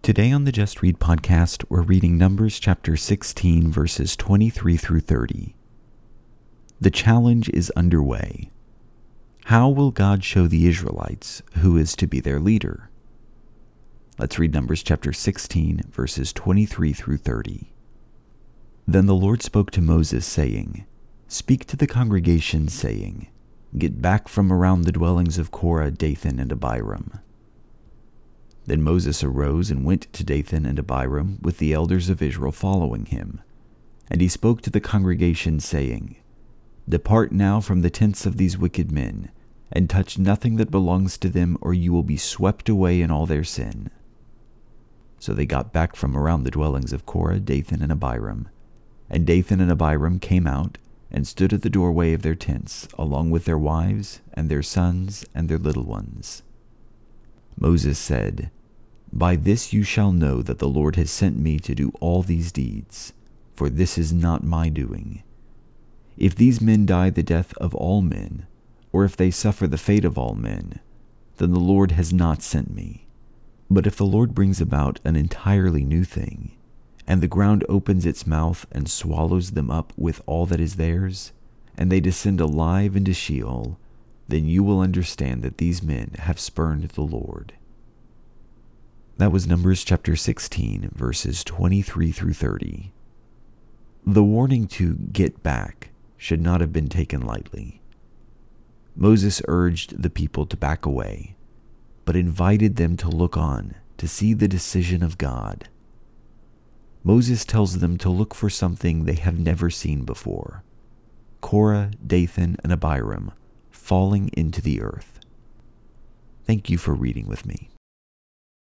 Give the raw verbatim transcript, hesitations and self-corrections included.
Today on the Just Read podcast, we're reading Numbers chapter sixteen, verses twenty-three through thirty. The challenge is underway. How will God show the Israelites who is to be their leader? Let's read Numbers chapter sixteen, verses twenty-three through thirty. Then the Lord spoke to Moses, saying, Speak to the congregation, saying, Get back from around the dwellings of Korah, Dathan, and Abiram. Then Moses arose and went to Dathan and Abiram with the elders of Israel following him. And he spoke to the congregation, saying, Depart now from the tents of these wicked men, and touch nothing that belongs to them, or you will be swept away in all their sin. So they got back from around the dwellings of Korah, Dathan, and Abiram. And Dathan and Abiram came out and stood at the doorway of their tents, along with their wives and their sons and their little ones. Moses said, By this you shall know that the Lord has sent me to do all these deeds, for this is not my doing. If these men die the death of all men, or if they suffer the fate of all men, then the Lord has not sent me. But if the Lord brings about an entirely new thing, and the ground opens its mouth and swallows them up with all that is theirs, and they descend alive into Sheol, then you will understand that these men have spurned the Lord. That was Numbers chapter sixteen, verses twenty-three through thirty. The warning to get back should not have been taken lightly. Moses urged the people to back away, but invited them to look on to see the decision of God. Moses tells them to look for something they have never seen before: Korah, Dathan, and Abiram falling into the earth. Thank you for reading with me.